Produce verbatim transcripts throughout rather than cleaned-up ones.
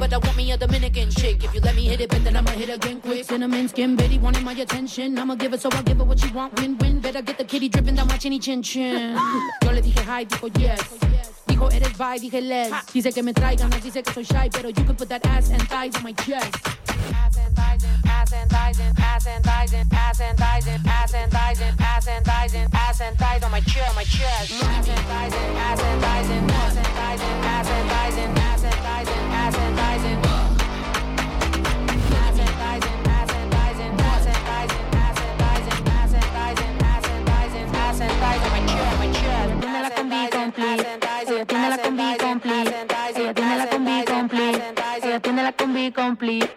but I want me a Dominican chick. If you let me hit it, bet then I'ma hit again quick. Cinnamon skin, Betty wanting my attention. I'ma give it, so I'll give her what she want. Win-win, better get the kitty dripping down my chinny chin chin. Yo le dije hi, dijo yes. Dijo eres bi, dije les. Dice que me traigan, no dice que soy shy, pero you can put that ass and thighs on my chest. Ass and thighs and ass and thighs and ass and thighs and ass and thighs and ass and thighs and ass and thighs and ass and thighs on my chest, my chest. Ass and thighs and ass and thighs and ass and thighs and ass and thighs and ass and thighs and ass and thighs and ass and thighs and ass and thighs and ass and thighs and ass and thighs and ass and thighs and ass and thighs and ass and thighs on my chest, my chest. Tiene la combi complete. Ella tiene la combi complete. Ella tiene la combi complete. Ella tiene la combi complete.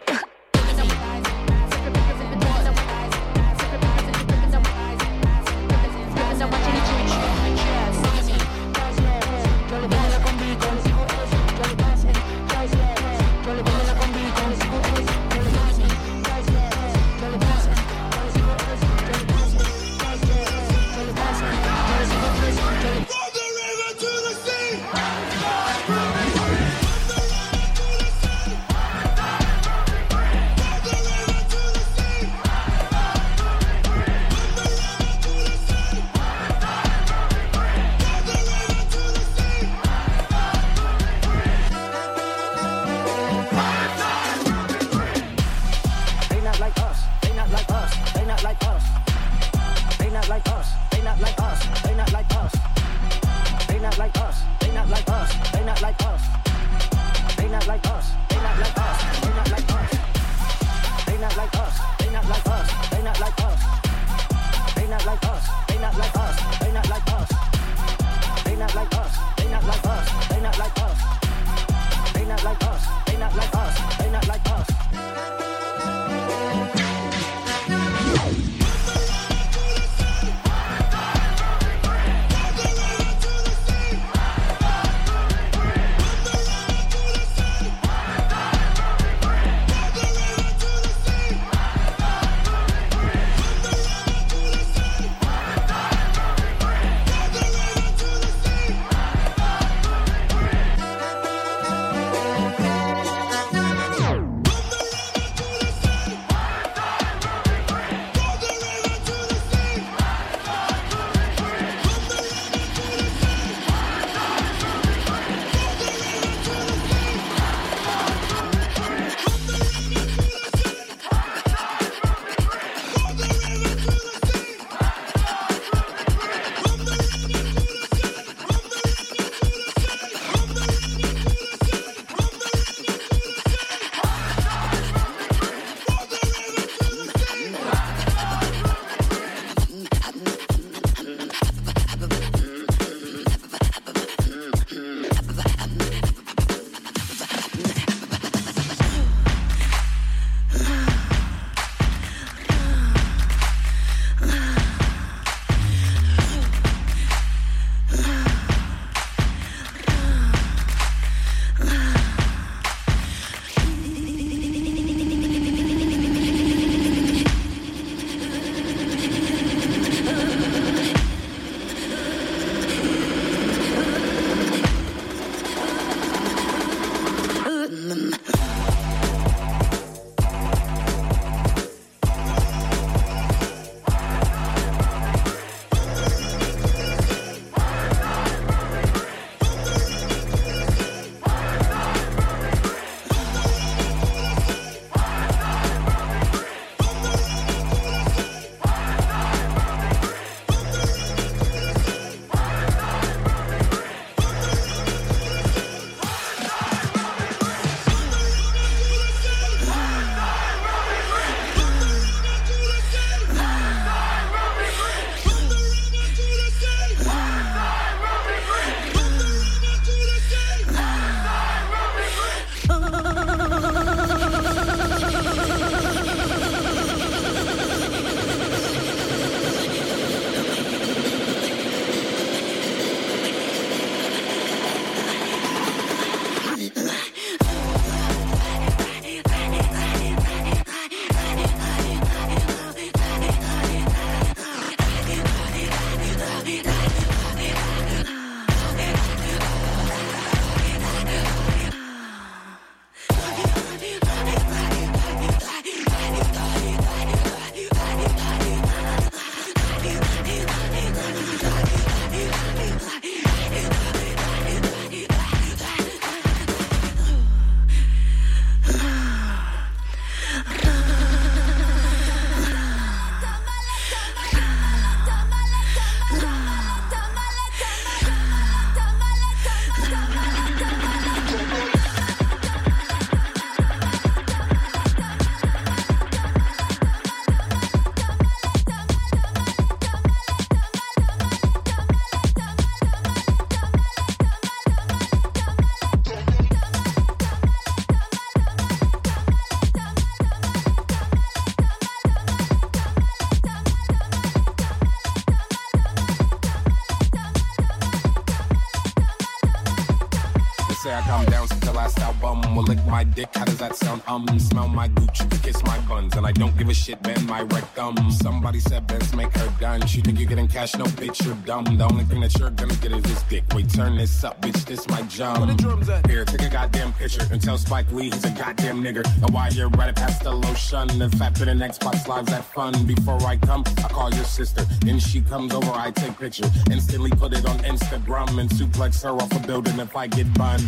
say I calm down since the last album. Will lick my dick, how does that sound? Um, smell my Gucci, kiss my buns, and I don't give a shit, bend my rectum. Somebody said Benz make her done. She think you're getting cash, no bitch, you're dumb. The only thing that you're gonna get is this dick. Wait, turn this up, bitch, this my jump. Where the drums at? Here, take a goddamn picture and tell Spike Lee he's a goddamn nigger. And why you're right past the lotion. The fact that an Xbox Live's that fun. Before I come, I call your sister. Then she comes over, I take picture. Instantly put it on Instagram and suplex her off a building if I get burned.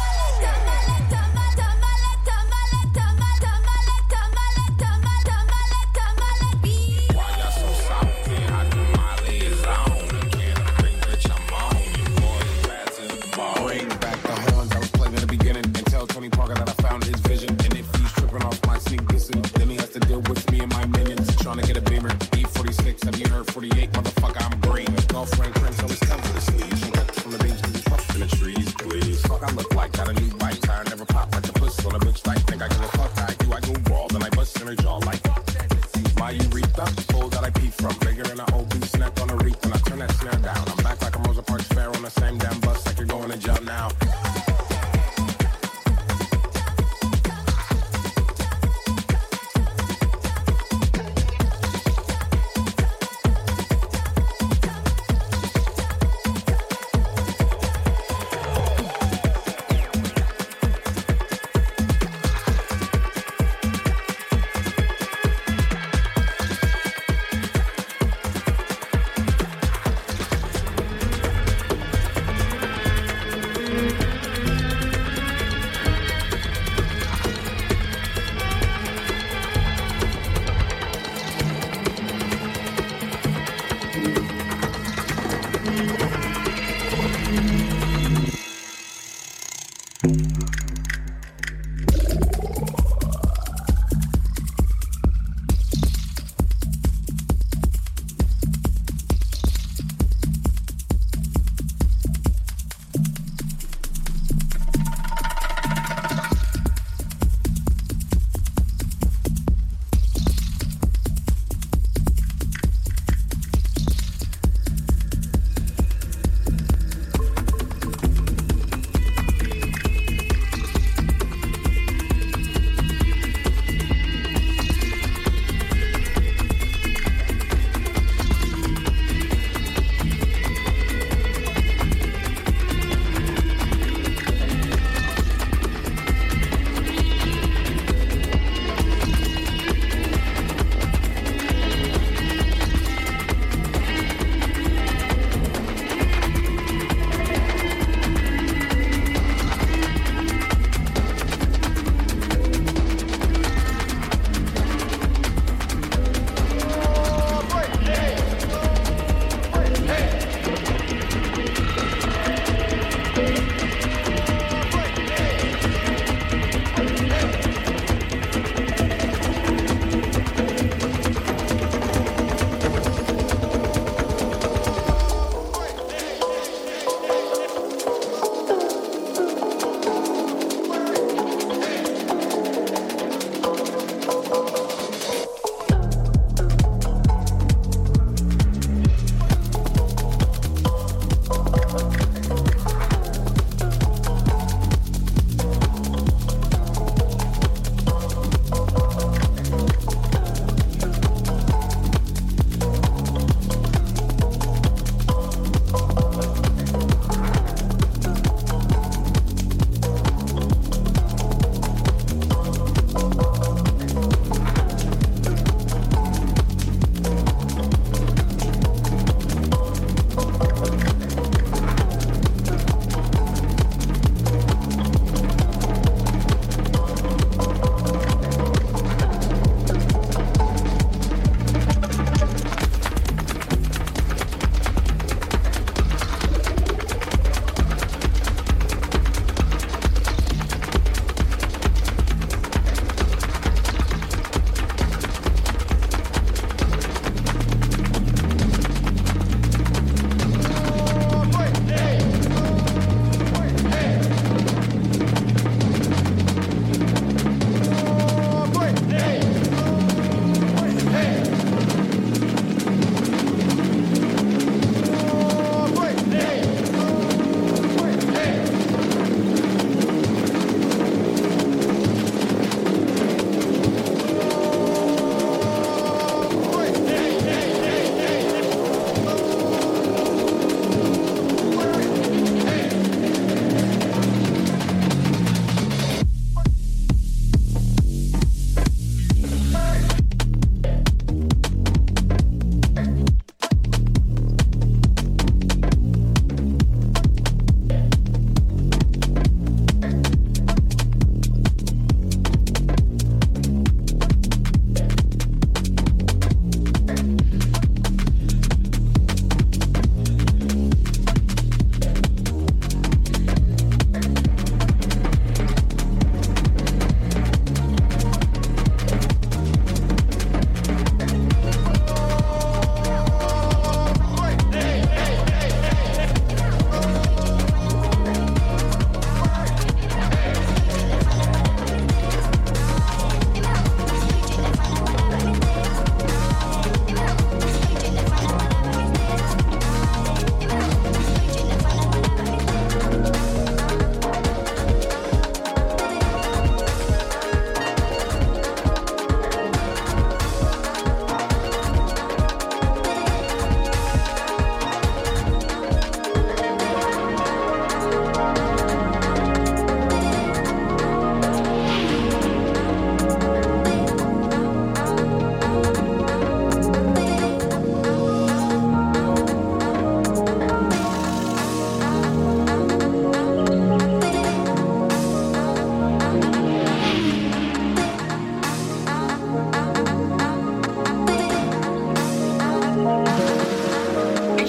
Trying to get a beamer, E forty-six, have you heard forty-eight? Motherfucker, I'm green. Girlfriend, Prince always comes to the sleeves. She cuts from the beach, she's puffed in the trees, please. Fuck, I look like got a new bike tire, never pop like a puss on a bitch like think I give a fuck. I do, I go raw, then I bust in her jaw like my urethra, hole that I pee from. Bigger than an old beef snack on a reef, and I turn that snare down. I'm back like a Rosa Parks fair on the same damn